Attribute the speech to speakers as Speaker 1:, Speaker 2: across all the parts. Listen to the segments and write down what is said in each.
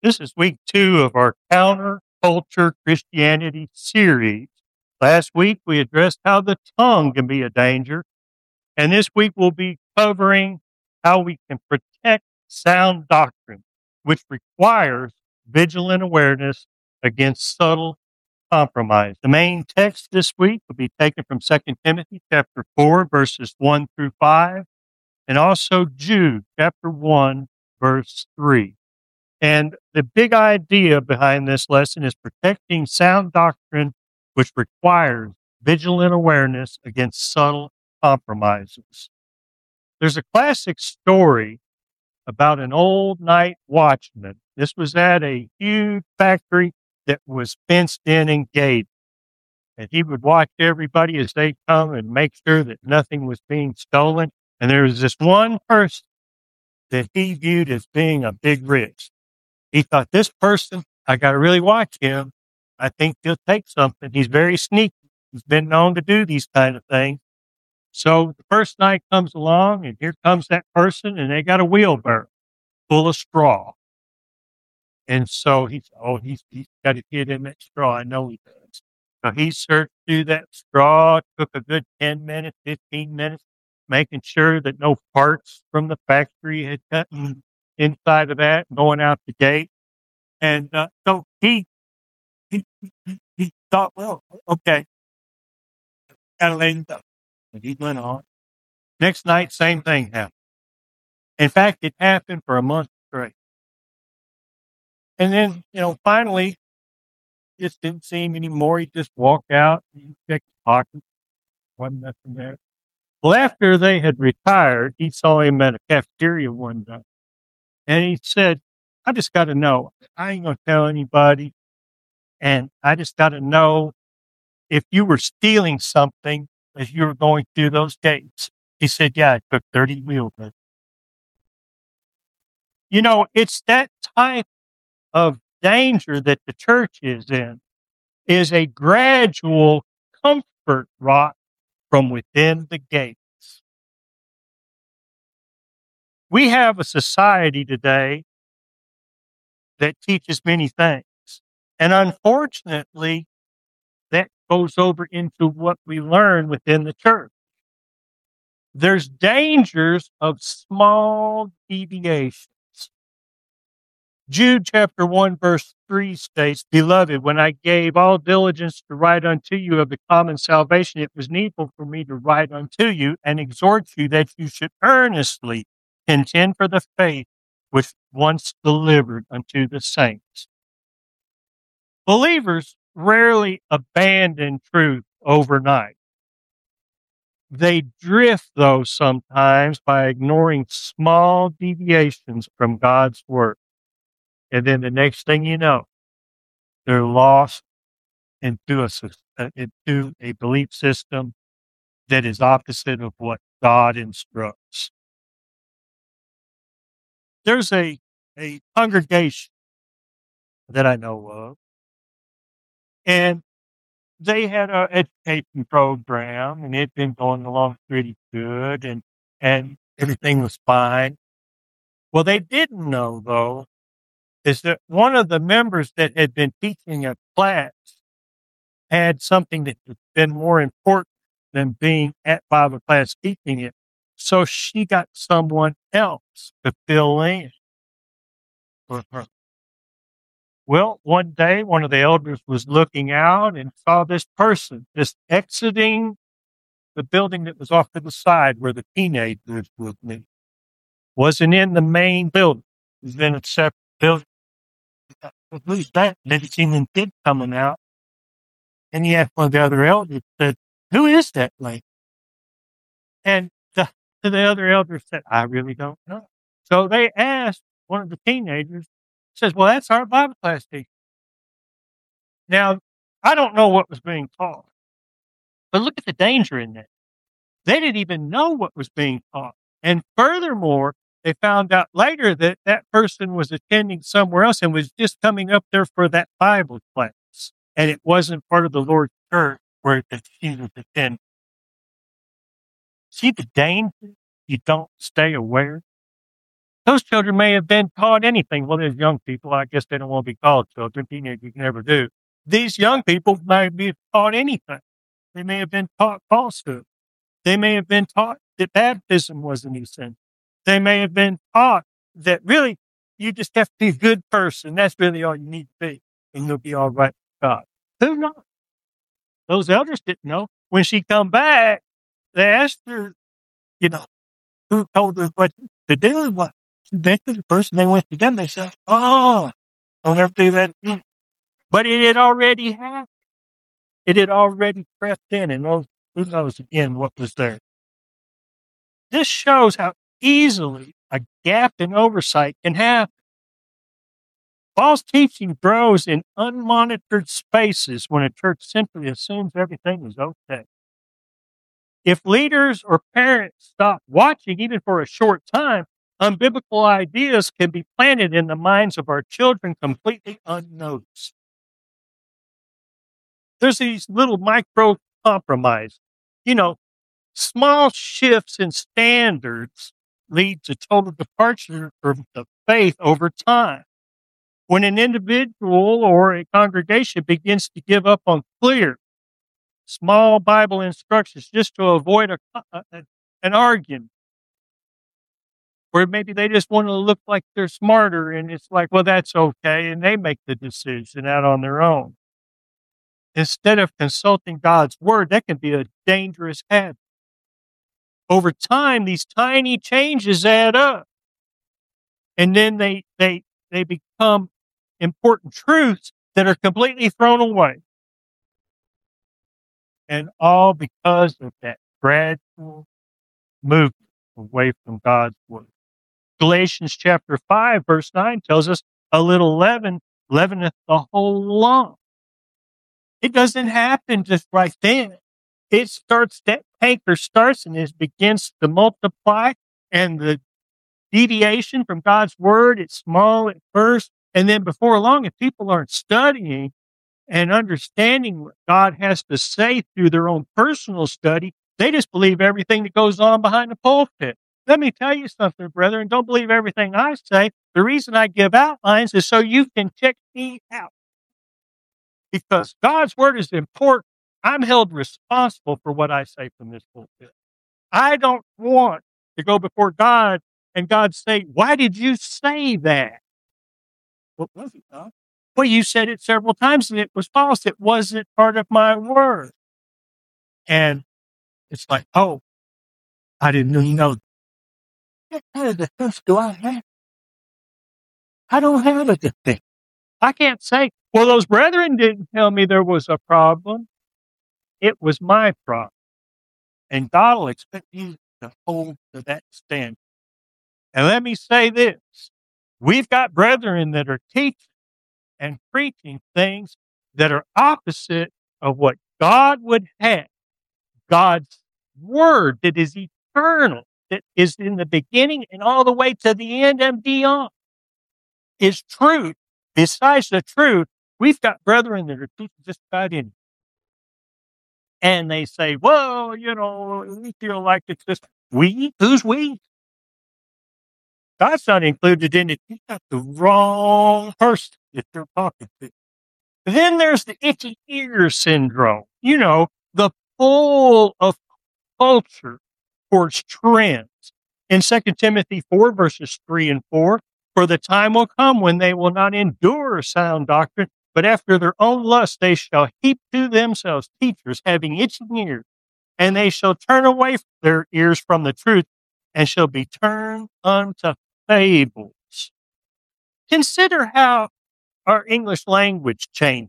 Speaker 1: This is week 2 of our Counterculture Christianity series. Last week we addressed how the tongue can be a danger, and this week we'll be covering how we can protect sound doctrine, which requires vigilant awareness against subtle compromise. The main text this week will be taken from 2 Timothy chapter 4, verses 1 through 5, and also Jude chapter 1, verse 3. And the big idea behind this lesson is protecting sound doctrine, which requires vigilant awareness against subtle compromises. There's a classic story about an old night watchman. This was at a huge factory that was fenced in and gated. And he would watch everybody as they come and make sure that nothing was being stolen. And there was this one person that he viewed as being a big risk. He thought, this person, I got to really watch him. I think he'll take something. He's very sneaky. He's been known to do these kind of things. So the first night comes along, and here comes that person, and they got a wheelbarrow full of straw. And so he's got to get in that straw. I know he does. So he searched through that straw, took a good 10 minutes, 15 minutes, making sure that no parts from the factory had gotten inside of that, going out the gate. And so he thought, well, okay, gotta let him go. And he went on. Next night, same thing happened. In fact, it happened for a month straight. And then, finally, just didn't see him anymore. He just walked out, he checked his pocket, wasn't nothing there. Well, after they had retired, he saw him at a cafeteria one day. And he said, I just got to know. I ain't going to tell anybody. And I just got to know if you were stealing something as you were going through those gates. He said, yeah, I took 30 wheelbarrows. It's that type of danger that the church is in, is a gradual comfort rot from within the gates. We have a society today that teaches many things. And unfortunately, that goes over into what we learn within the church. There's dangers of small deviations. Jude chapter 1, verse 3 states, Beloved, when I gave all diligence to write unto you of the common salvation, it was needful for me to write unto you and exhort you that you should earnestly contend for the faith which once delivered unto the saints. Believers rarely abandon truth overnight. They drift, though, sometimes by ignoring small deviations from God's word. And then the next thing you know, they're lost into a belief system that is opposite of what God instructs. There's a congregation that I know of, and they had an education program, and it had been going along pretty good, and everything was fine. Well, they didn't know, though, is that one of the members that had been teaching a class had something that had been more important than being at Bible class teaching it. So she got someone else to fill in for her. Well, one day, one of the elders was looking out and saw this person just exiting the building that was off to the side where the teenagers would meet. Wasn't in the main building. It was in a separate building. Who's that? Didn't see them kids coming out. And he asked one of the other elders, said, who is that lady? And the other elder said, I really don't know. So they asked one of the teenagers, says, well, that's our Bible class teacher. Now, I don't know what was being taught, but look at the danger in that. They didn't even know what was being taught. And furthermore, they found out later that that person was attending somewhere else and was just coming up there for that Bible class. And it wasn't part of the Lord's church where she was attending. See the danger? You don't stay aware. Those children may have been taught anything. Well, there's young people. I guess they don't want to be called children. Teenagers you never do. These young people may be taught anything. They may have been taught falsehood. They may have been taught that baptism was an sin. They may have been taught that really you just have to be a good person. That's really all you need to be, and you'll be all right with God. Who knows? Those elders didn't know. When she come back, they asked her, who told her what to do. What she went to the person they went to them. They said, "Oh, don't ever do that again." But it had already happened. It had already crept in, and who knows again what was there. This shows how easily a gap in oversight can happen. False teaching grows in unmonitored spaces when a church simply assumes everything is okay. If leaders or parents stop watching, even for a short time, unbiblical ideas can be planted in the minds of our children completely unnoticed. There's these little micro compromises. Small shifts in standards lead to total departure from the faith over time. When an individual or a congregation begins to give up on clear, small Bible instructions just to avoid an argument, or maybe they just want to look like they're smarter, and it's like, well, that's okay, and they make the decision out on their own. Instead of consulting God's word, that can be a dangerous habit. Over time, these tiny changes add up, and then they become important truths that are completely thrown away. And all because of that gradual movement away from God's word. Galatians chapter 5, verse 9 tells us, a little leaven leaveneth the whole lump. It doesn't happen just right then. That canker starts and it begins to multiply, and the deviation from God's word, it's small at first, and then before long, if people aren't studying and understanding what God has to say through their own personal study, they just believe everything that goes on behind the pulpit. Let me tell you something, brethren. Don't believe everything I say. The reason I give outlines is so you can check me out. Because God's word is important. I'm held responsible for what I say from this pulpit. I don't want to go before God and God say, why did you say that? What was it, God? Well, you said it several times and it was false. It wasn't part of my word. And it's like, oh, I didn't know. What kind of defense do I have? I don't have a defense. I can't say, well, those brethren didn't tell me there was a problem. It was my problem. And God will expect you to hold to that standard. And let me say this. We've got brethren that are teaching and preaching things that are opposite of what God would have. God's word that is eternal, that is in the beginning and all the way to the end and beyond, is truth. Besides the truth, we've got brethren that are teaching just about anything. And they say, well, we feel like it's just we. Who's we? God's not included in it. You've got the wrong person that you're talking to. Then there's the itchy ear syndrome. The pull of culture towards trends. In 2 Timothy 4, verses 3 and 4, for the time will come when they will not endure sound doctrine, but after their own lust they shall heap to themselves teachers having itching ears, and they shall turn away their ears from the truth, and shall be turned unto fables. Consider how our English language changes.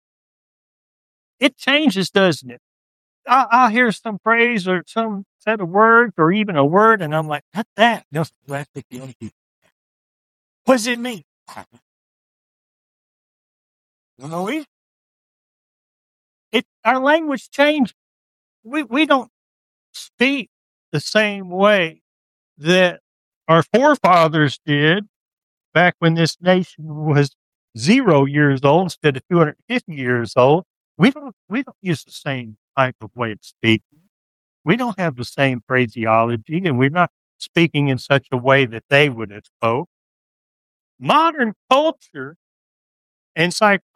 Speaker 1: It changes, doesn't it? I'll hear some phrase or some set of words or even a word, and I'm like, what's that? What does it mean? Our language changes. We don't speak the same way that our forefathers did back when this nation was 0 years old instead of 250 years old. We don't use the same type of way of speaking. We don't have the same phraseology, and we're not speaking in such a way that they would have spoke. Modern culture and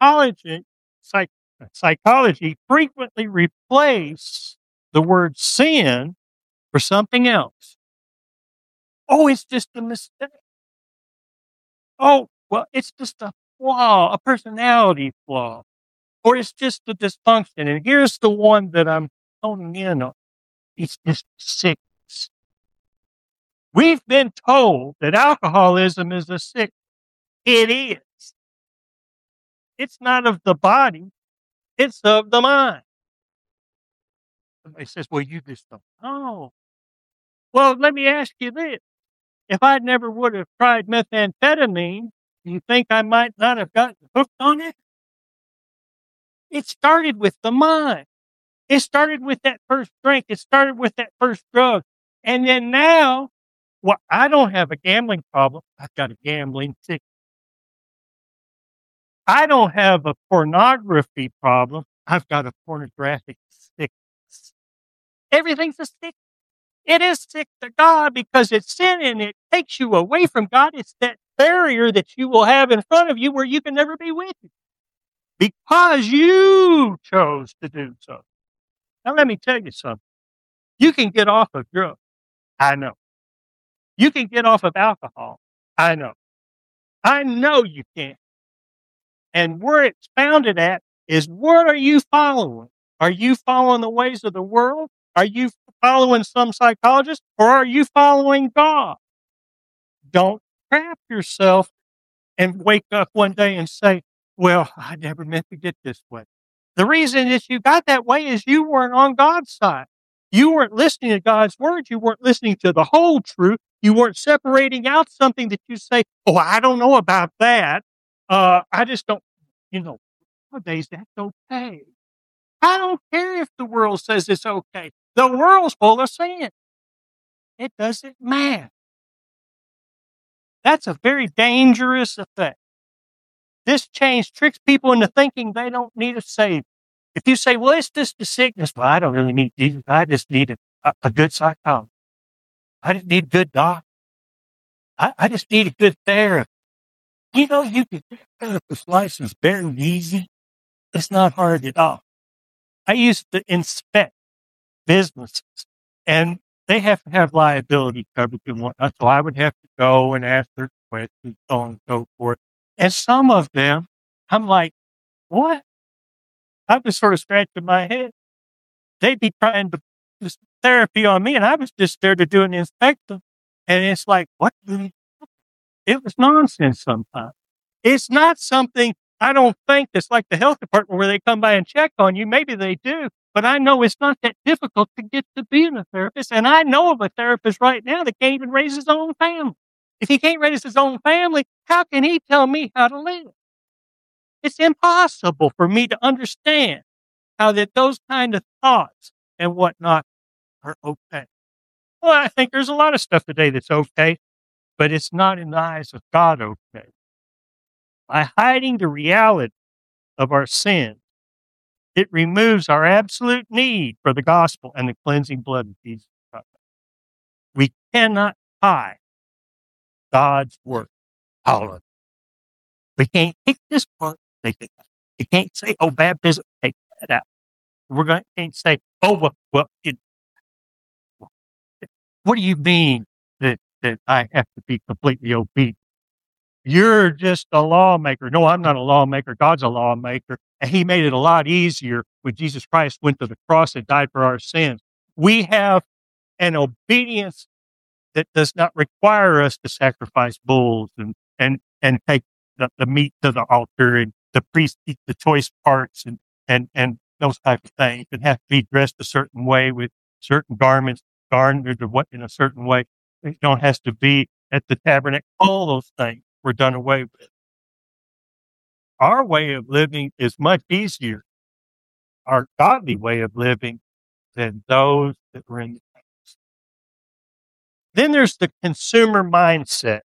Speaker 1: psychology frequently replace the word sin for something else. Oh, it's just a mistake. Oh, well, it's just a flaw, a personality flaw, or it's just a dysfunction. And here's the one that I'm honing in on. It's just sickness. We've been told that alcoholism is a sickness. It is. It's not of the body. It's of the mind. Somebody says, well, you just don't know. Well, let me ask you this. If I never would have tried methamphetamine, do you think I might not have gotten hooked on it? It started with the mind. It started with that first drink. It started with that first drug. And then now, well, I don't have a gambling problem. I've got a gambling sickness. I don't have a pornography problem. I've got a pornographic sickness. Everything's a sickness. It is sick to God because it's sin and it takes you away from God. It's that barrier that you will have in front of you where you can never be with Him because you chose to do so. Now, let me tell you something. You can get off of drugs. I know. You can get off of alcohol. I know. I know you can. And where it's founded at is, what are you following? Are you following the ways of the world? Are you following some psychologist, or are you following God? Don't trap yourself and wake up one day and say, well, I never meant to get this way. The reason that you got that way is you weren't on God's side. You weren't listening to God's word. You weren't listening to the whole truth. You weren't separating out something that you say, oh, I don't know about that. I just don't, nowadays that's okay. I don't care if the world says it's okay. The world's full of sin. It doesn't matter. That's a very dangerous effect. This change tricks people into thinking they don't need a Savior. If you say, well, it's just a sickness, well, I don't really need Jesus. I just need a good psychologist. I just need a good doctor. I just need a good therapist. You can get a therapist license very easy. It's not hard at all. I used to inspect businesses, and they have to have liability coverage and whatnot. So I would have to go and ask their questions, so on and so forth. And some of them, I'm like, what? I was sort of scratching my head. They'd be trying to do therapy on me, and I was just there to do an inspection. And it's like, what? It was nonsense sometimes. It's not something, I don't think, that's like the health department where they come by and check on you. Maybe they do, but I know it's not that difficult to get to being a therapist. And I know of a therapist right now that can't even raise his own family. If he can't raise his own family, how can he tell me how to live? It's impossible for me to understand how that those kind of thoughts and whatnot are okay. Well, I think there's a lot of stuff today that's okay, but it's not in the eyes of God okay. By hiding the reality of our sin, it removes our absolute need for the gospel and the cleansing blood of Jesus Christ. We cannot hide God's word. All of it. We can't pick this part. You can't say, oh, baptism, take that out. Can't say, oh, well, what do you mean that I have to be completely obedient? You're just a lawmaker. No, I'm not a lawmaker. God's a lawmaker. And He made it a lot easier when Jesus Christ went to the cross and died for our sins. We have an obedience that does not require us to sacrifice bulls and take the meat to the altar, and the priest eat the choice parts and those types of things, and have to be dressed a certain way with certain garments, garnered in a certain way. It don't has to be at the tabernacle. All those things were done away with. Our way of living is much easier, our godly way of living, than those that were in the past. Then there's the consumer mindset.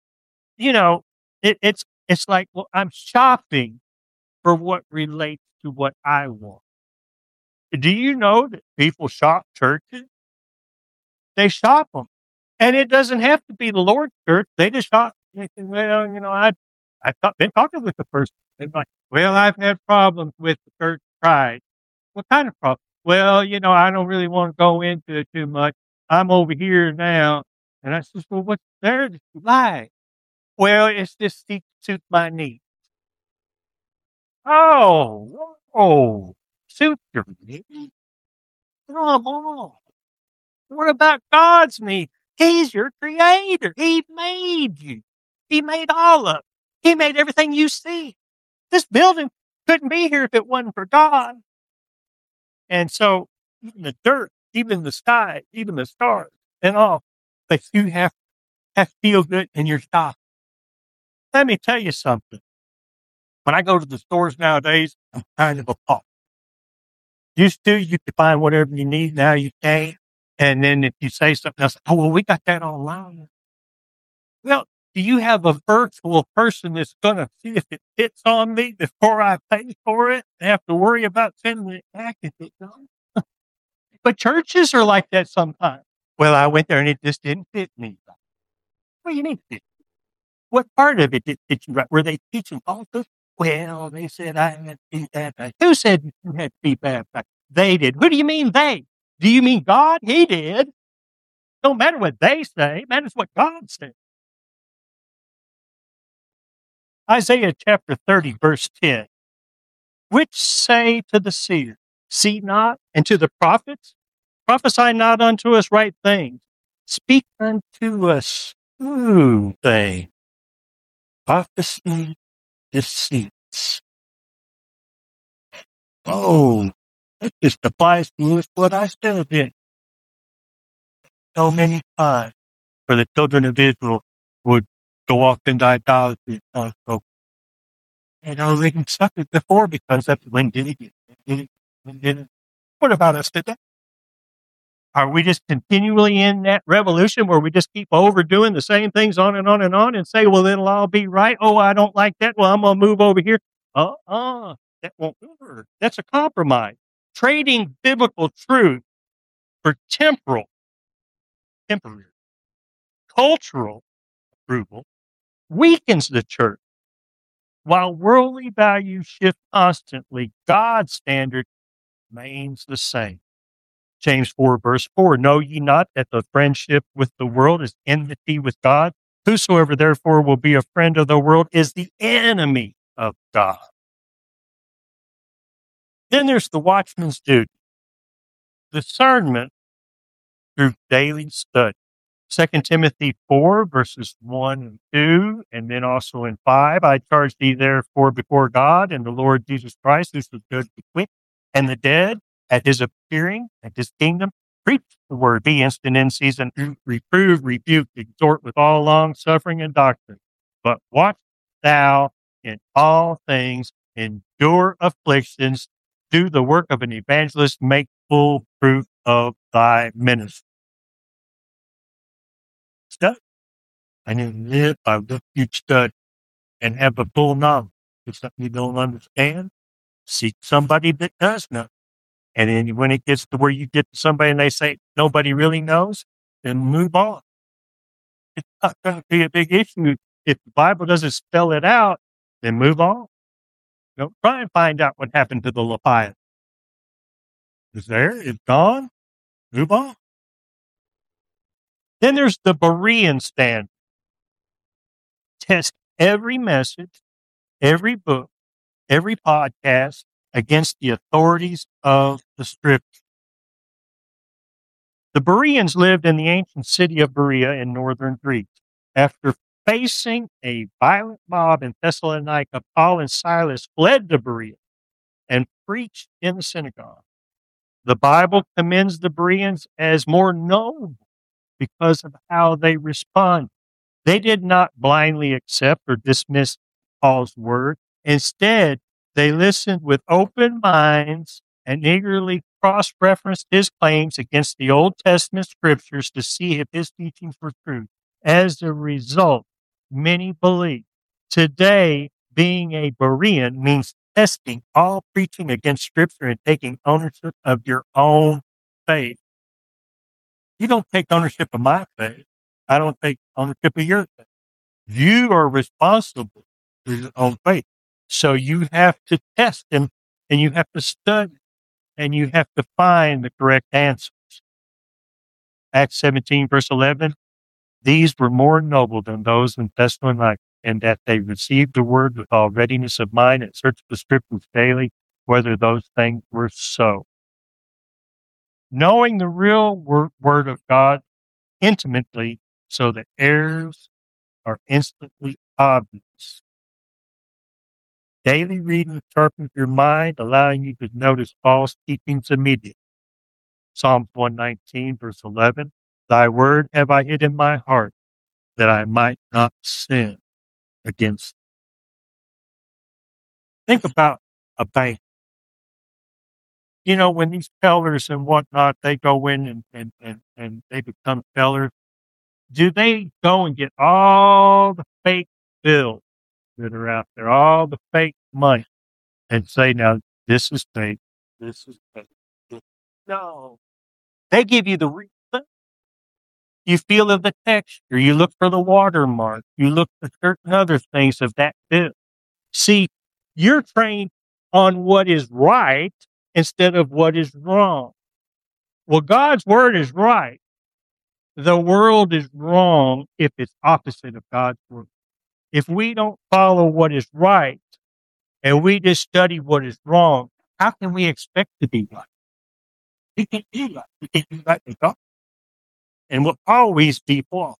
Speaker 1: It's like, well, I'm shopping for what relates to what I want. Do you know that people shop churches? They shop them. And it doesn't have to be the Lord's church. They just thought, well, been talking with the person. They're like, well, I've had problems with the church pride. What kind of problem? Well, I don't really want to go into it too much. I'm over here now. And I says, well, what's there that you like? Well, it's this seat suits my needs. Oh, suit your needs? Come on. What about God's needs? He's your creator. He made you. He made all of it. He made everything you see. This building couldn't be here if it wasn't for God. And so even the dirt, even the sky, even the stars and all, but you have to feel good in your stock. Let me tell you something. When I go to the stores nowadays, I'm kind of a pop. Used to, you could find whatever you need. Now you can't. And then if you say something else, oh, well, we got that online. Well, do you have a virtual person that's going to see if it fits on me before I pay for it and have to worry about sending it back if it don't? But churches are like that sometimes. Well, I went there and it just didn't fit me. What do you mean it didn't? What part of it did fit you right? Were they teaching all this? Well, they said I had to be baptized. Who said you had to be baptized? They did. Who do you mean they? Do you mean God? He did. Don't matter what they say. It matters what God said. Isaiah chapter 30, verse 10. Which say to the seer, see not, and to the prophets, prophesy not unto us right things. Speak unto us true things. Prophecy deceits. Oh, that just applies to us what I still did. So many times for the children of Israel would go off into idolatry. So, they can suffer before because that's when did it get? When did it? What about us today? Are we just continually in that revolution where we just keep overdoing the same things on and on and on and say, well, it'll all be right. Oh, I don't like that. Well, I'm going to move over here. That won't work. That's a compromise. Trading biblical truth for temporary, cultural approval weakens the church. While worldly values shift constantly, God's standard remains the same. James 4, verse 4, know ye not that the friendship with the world is enmity with God? Whosoever therefore will be a friend of the world is the enemy of God. Then there's the watchman's duty. Discernment through daily study. 2 Timothy 4, verses 1 and 2, and then also in 5, I charge thee therefore before God and the Lord Jesus Christ, who's the good, the quick, and the dead, at his appearing, at his kingdom, preach the word, be instant in season, reprove, rebuke, exhort with all long suffering and doctrine. But watch thou in all things, endure afflictions, do the work of an evangelist, make full fruit of thy ministry. Study. I need to live by what you study and have a full knowledge. If something you don't understand, seek somebody that does know. And then when it gets to where you get to somebody and they say nobody really knows, then move on. It's not going to be a big issue. If the Bible doesn't spell it out, then move on. Don't try and find out what happened to the Leviathan. It's there, it's gone, move on. Then there's the Berean standard. Test every message, every book, every podcast against the authorities of the Scripture. The Bereans lived in the ancient city of Berea in northern Greece. After facing a violent mob in Thessalonica, Paul and Silas fled to Berea and preached in the synagogue. The Bible commends the Bereans as more noble because of how they responded. They did not blindly accept or dismiss Paul's word. Instead, they listened with open minds and eagerly cross-referenced his claims against the Old Testament scriptures to see if his teachings were true. As a result, many believe. Today, being a Berean means testing all preaching against scripture and taking ownership of your own faith. You don't take ownership of my faith. I don't take ownership of your faith. You are responsible for your own faith. So you have to test them, and you have to study, and you have to find the correct answers. Acts 17, verse 11, these were more noble than those in Thessalonica, in that they received the word with all readiness of mind and searched the scriptures daily, whether those things were so. Knowing the real word of God intimately, so that errors are instantly obvious. Daily reading sharpens your mind, allowing you to notice false teachings immediately. Psalms 119, verse 11, thy word have I hid in my heart, that I might not sin against thee. Think about a bank. You know, when these tellers and whatnot, they go in and they become tellers, do they go and get all the fake bills that are out there, all the fake money, and say, now, this is fake, this is fake? No. They give you the real thing. You feel of the texture. You look for the watermark. You look for certain other things of that bill. See, you're trained on what is right instead of what is wrong. Well, God's word is right. The world is wrong if it's opposite of God's word. If we don't follow what is right and we just study what is wrong, how can we expect to be right? We can't be right. We can't be right with God. And we'll always be flawed.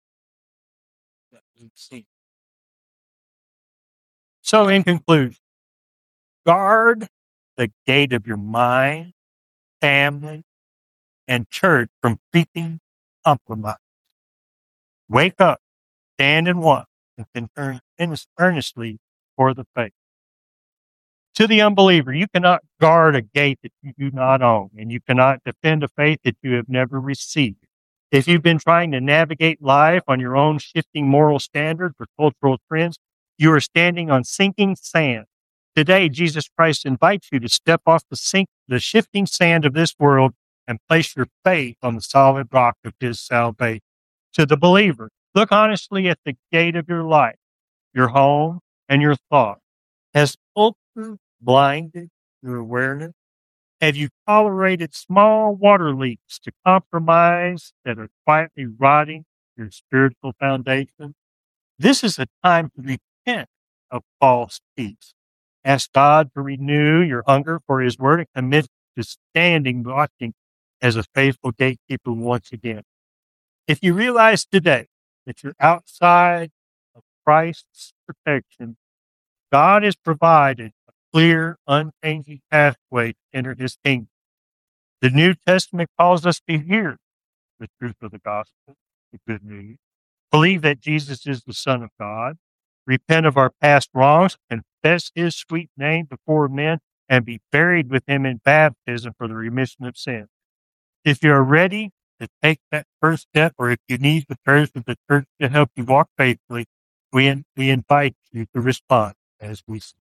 Speaker 1: So, in conclusion, guard the gate of your mind, family, and church from creeping compromise. Wake up, stand and watch, and contend earnestly for the faith. To the unbeliever, you cannot guard a gate that you do not own, and you cannot defend a faith that you have never received. If you've been trying to navigate life on your own shifting moral standards or cultural trends, you are standing on sinking sand. Today, Jesus Christ invites you to step off the shifting sand of this world and place your faith on the solid rock of his salvation. To the believer, look honestly at the gate of your life, your home, and your thought. Has culture blinded your awareness? Have you tolerated small water leaks to compromise that are quietly rotting your spiritual foundation? This is a time to repent of false peace. Ask God to renew your hunger for his word and commit to standing watching as a faithful gatekeeper once again. If you realize today that you're outside of Christ's protection, God has provided a clear, unchanging pathway to enter his kingdom. The New Testament calls us to hear the truth of the gospel, the good news, believe that Jesus is the Son of God, repent of our past wrongs, confess his sweet name before men, and be buried with him in baptism for the remission of sins. If you're ready to take that first step, or if you need the prayers of the church to help you walk faithfully, we invite you to respond as we